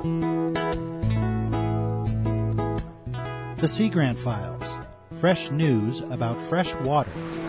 The Sea Grant Files. Fresh news about fresh water.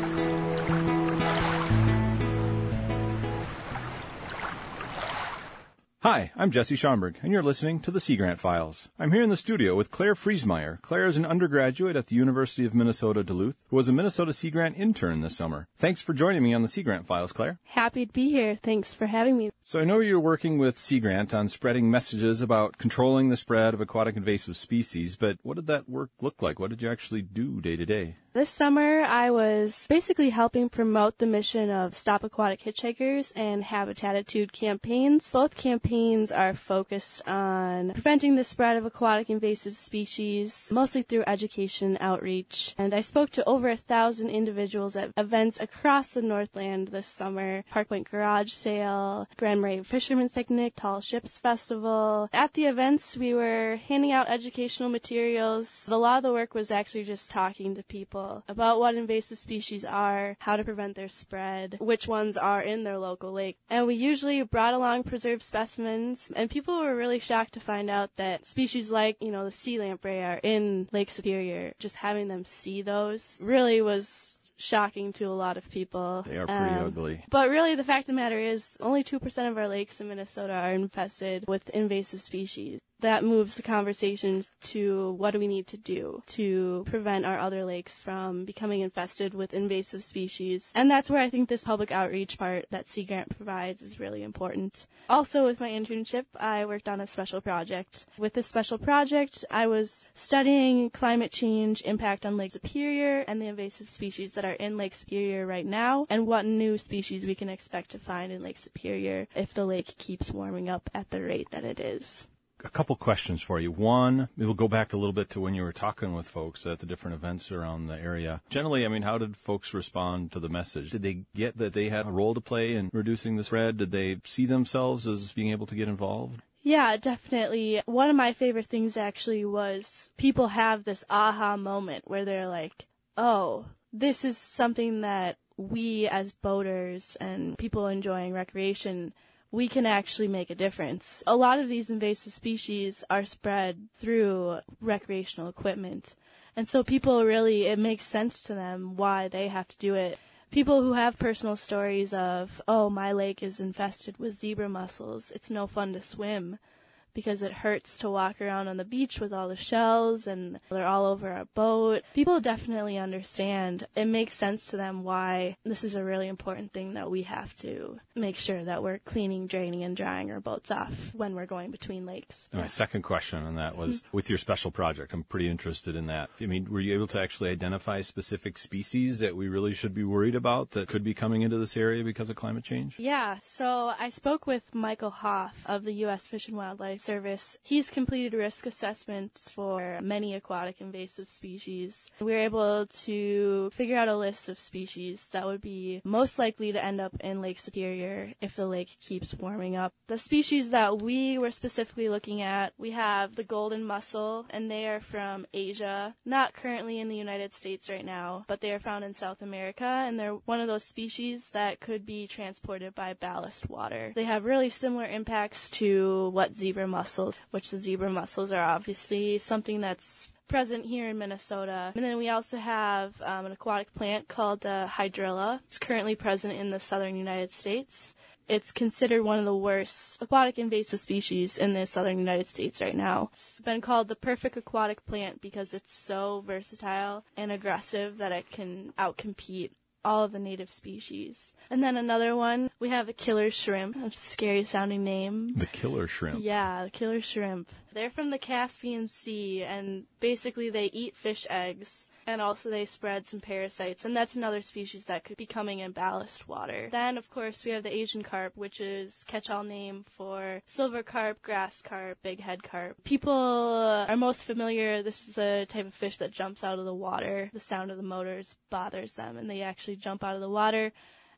Hi, I'm Jesse Schomburg, and you're listening to the Sea Grant Files. I'm here in the studio with Claire Friesmeier. Claire is an undergraduate at the University of Minnesota Duluth who was a Minnesota Sea Grant intern this summer. Thanks for joining me on the Sea Grant Files, Claire. Happy to be here. Thanks for having me. So I know you're working with Sea Grant on spreading messages about controlling the spread of aquatic invasive species, but what did that work look like? What did you actually do day to day? This summer, I was basically helping promote the mission of Stop Aquatic Hitchhikers and Habitatitude campaigns. Both campaigns are focused on preventing the spread of aquatic invasive species, mostly through education outreach. And I spoke to over 1,000 individuals at events across the Northland this summer. Park Point Garage Sale, Grand Marais Fisherman's Picnic, Tall Ships Festival. At the events, we were handing out educational materials. A lot of the work was actually just talking to people about what invasive species are, how to prevent their spread, which ones are in their local lake. And we usually brought along preserved specimens, and people were really shocked to find out that species like, the sea lamprey are in Lake Superior. Just having them see those really was shocking to a lot of people. They are pretty ugly. But really, the fact of the matter is, only 2% of our lakes in Minnesota are infested with invasive species. That moves the conversation to what do we need to do to prevent our other lakes from becoming infested with invasive species. And that's where I think this public outreach part that Sea Grant provides is really important. Also, with my internship, I worked on a special project. With this special project, I was studying climate change impact on Lake Superior and the invasive species that are in Lake Superior right now, and what new species we can expect to find in Lake Superior if the lake keeps warming up at the rate that it is. A couple questions for you. One, we'll go back a little bit to when you were talking with folks at the different events around the area. Generally, how did folks respond to the message? Did they get that they had a role to play in reducing the spread? Did they see themselves as being able to get involved? Yeah, definitely. One of my favorite things actually was people have this aha moment where they're like, oh, this is something that we as boaters and people enjoying recreation, we can actually make a difference. A lot of these invasive species are spread through recreational equipment. And so people really, it makes sense to them why they have to do it. People who have personal stories of, oh, my lake is infested with zebra mussels. It's no fun to swim because it hurts to walk around on the beach with all the shells and they're all over our boat. People definitely understand. It makes sense to them why this is a really important thing that we have to make sure that we're cleaning, draining, and drying our boats off when we're going between lakes. My second question on that was, with your special project, I'm pretty interested in that. Were you able to actually identify specific species that we really should be worried about that could be coming into this area because of climate change? Yeah, so I spoke with Michael Hoff of the U.S. Fish and Wildlife Service. He's completed risk assessments for many aquatic invasive species. We were able to figure out a list of species that would be most likely to end up in Lake Superior if the lake keeps warming up. The species that we were specifically looking at, we have the golden mussel, and they are from Asia, not currently in the United States right now, but they are found in South America, and they're one of those species that could be transported by ballast water. They have really similar impacts to what zebra mussels, which the zebra mussels are obviously something that's present here in Minnesota. And then we also have an aquatic plant called hydrilla. It's currently present in the southern United States. It's considered one of the worst aquatic invasive species in the southern United States right now. It's been called the perfect aquatic plant because it's so versatile and aggressive that it can outcompete all of the native species. And then another one, we have the killer shrimp, a scary sounding name. The killer shrimp? Yeah, the killer shrimp. They're from the Caspian Sea, and basically they eat fish eggs, and also they spread some parasites, and that's another species that could be coming in ballast water. Then, of course, we have the Asian carp, which is catch-all name for silver carp, grass carp, big head carp. People are most familiar, this is the type of fish that jumps out of the water. The sound of the motors bothers them, and they actually jump out of the water.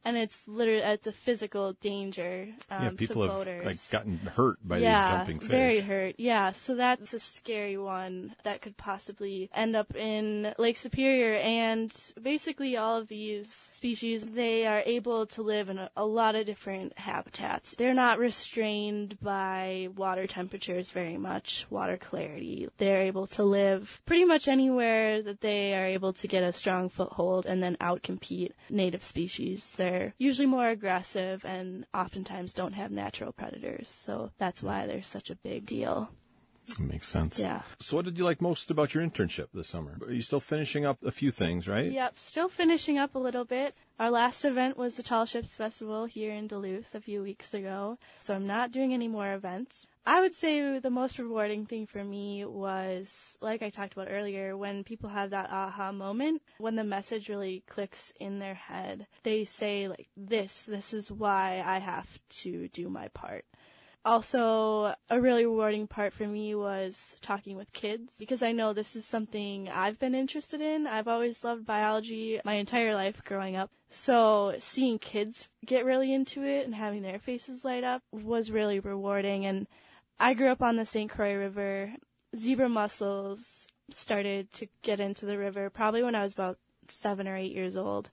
and it's a physical danger people to have boaters. gotten hurt by these jumping fish. Very hurt. Yeah, so that's a scary one that could possibly end up in Lake Superior. And basically all of these species, they are able to live in a lot of different habitats. They're not restrained by water temperatures very much, water clarity. They're able to live pretty much anywhere that they are able to get a strong foothold and then outcompete native species. They're usually more aggressive and oftentimes don't have natural predators, so that's why they're such a big deal. That makes sense. Yeah. So what did you like most about your internship this summer? Are you still finishing up a few things, right? Yep, still finishing up a little bit. Our last event was the Tall Ships Festival here in Duluth a few weeks ago, so I'm not doing any more events. I would say the most rewarding thing for me was, like I talked about earlier, when people have that aha moment, when the message really clicks in their head. They say, like, this is why I have to do my part. Also, a really rewarding part for me was talking with kids, because I know this is something I've been interested in. I've always loved biology my entire life growing up. So seeing kids get really into it and having their faces light up was really rewarding. And I grew up on the St. Croix River. Zebra mussels started to get into the river probably when I was about 7 or 8 years old.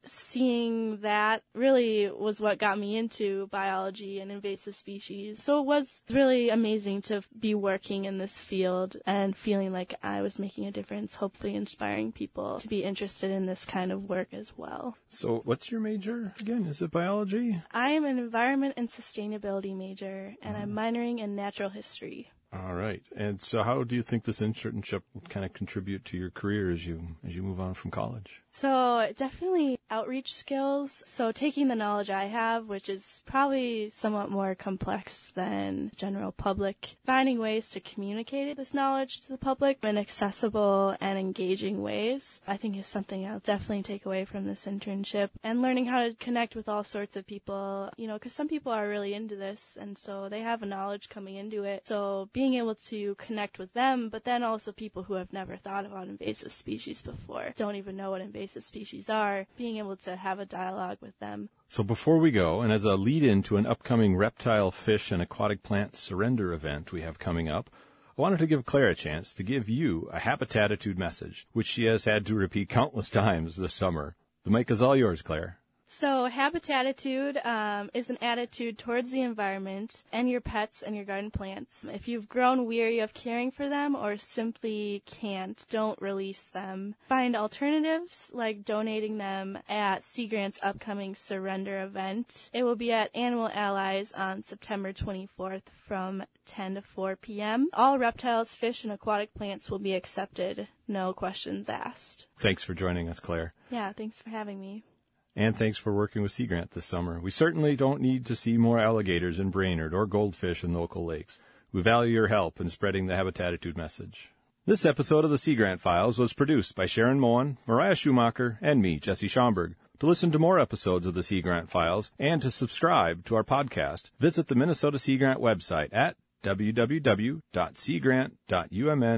Seeing that really was what got me into biology and invasive species. So it was really amazing to be working in this field and feeling like I was making a difference, hopefully inspiring people to be interested in this kind of work as well. So what's your major again? Is it biology? I am an environment and sustainability major, and I'm minoring in natural history. All right. And so how do you think this internship will kind of contribute to your career as you move on from college? So definitely outreach skills. So taking the knowledge I have, which is probably somewhat more complex than general public, finding ways to communicate this knowledge to the public in accessible and engaging ways, I think is something I'll definitely take away from this internship. And learning how to connect with all sorts of people, because some people are really into this, and so they have a knowledge coming into it. So being able to connect with them, but then also people who have never thought about invasive species before, don't even know what invasive species are, being able to have a dialogue with them. So before we go, and as a lead-in to an upcoming reptile, fish, and aquatic plant surrender event we have coming up, I wanted to give Claire a chance to give you a Habitatitude message, which she has had to repeat countless times this summer. The mic is all yours, Claire. So Habitatitude is an attitude towards the environment and your pets and your garden plants. If you've grown weary of caring for them or simply can't, don't release them. Find alternatives like donating them at Sea Grant's upcoming surrender event. It will be at Animal Allies on September 24th from 10 to 4 p.m. All reptiles, fish, and aquatic plants will be accepted. No questions asked. Thanks for joining us, Claire. Yeah, thanks for having me. And thanks for working with Sea Grant this summer. We certainly don't need to see more alligators in Brainerd or goldfish in local lakes. We value your help in spreading the Habitatitude message. This episode of the Sea Grant Files was produced by Sharon Moen, Mariah Schumacher, and me, Jesse Schomburg. To listen to more episodes of the Sea Grant Files and to subscribe to our podcast, visit the Minnesota Sea Grant website at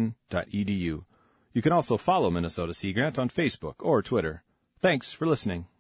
www.seagrant.umn.edu. You can also follow Minnesota Sea Grant on Facebook or Twitter. Thanks for listening.